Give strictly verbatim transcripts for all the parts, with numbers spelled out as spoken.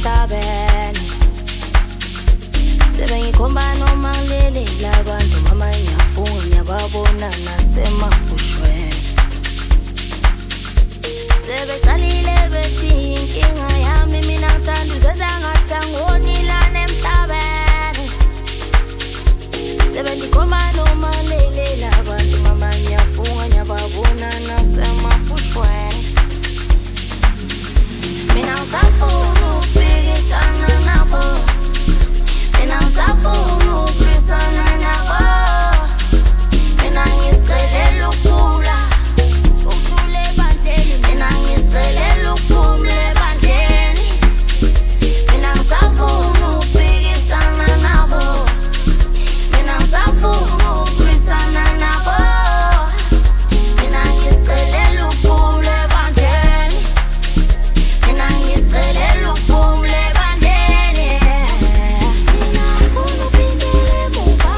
emhlabeni sebengikhomba noma ngilele labantu mama ngiyafunga ngiyababona nasemabushweni sebeqalile bethi inkinga yami mina ngithanda uzenza ngathi angonilana emhlabeni sebengikhomba noma ngilele labantu mama ngiyafunga ngiyababona nasemabushweni mina ngisafuna ukubhekisana nabo mina ngisafuna ukubhekisana nabo mina ngisicela ukuphumula ukuthule ebandleni mina ngisicela ukuphumula ebandleni mina ngisafuna ukubhekisana nabo mina ngisafuna ukubhekisana nabo mina ngisicela ukuphumula ebandleni mina ngisicela ukuphumula ebandleni mina ngifuna uphindele emuva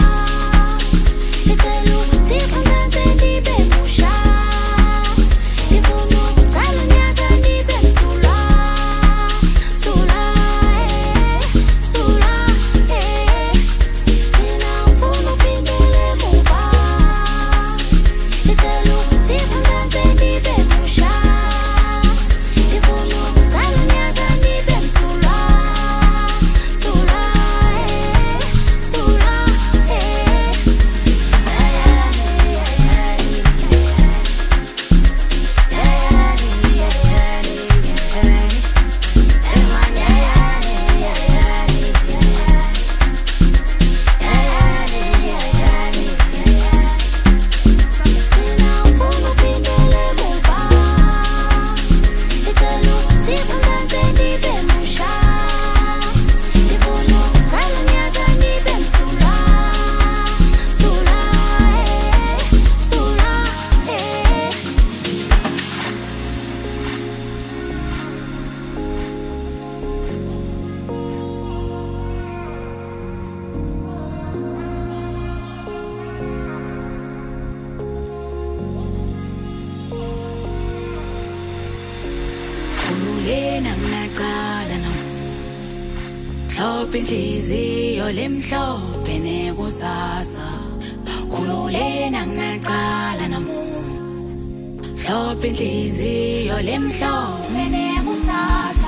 ngicela ukuthi kunaze ndibe musha ngifuna ukuqala unyaka ndibe msulwa msulwa eh msulwa eh mina ngifuna uphindele emuva ngicela ukuthi kunaze ndibe musha ngifuna ukuqala unyaka ndibe msulwa msulwa eh msulwa khululena nginaqala nam mhlophe inhliziyo lemhlophe nekusasa khululena nginaqala nam mhlophe inhliziyo lemhlophe nekusasa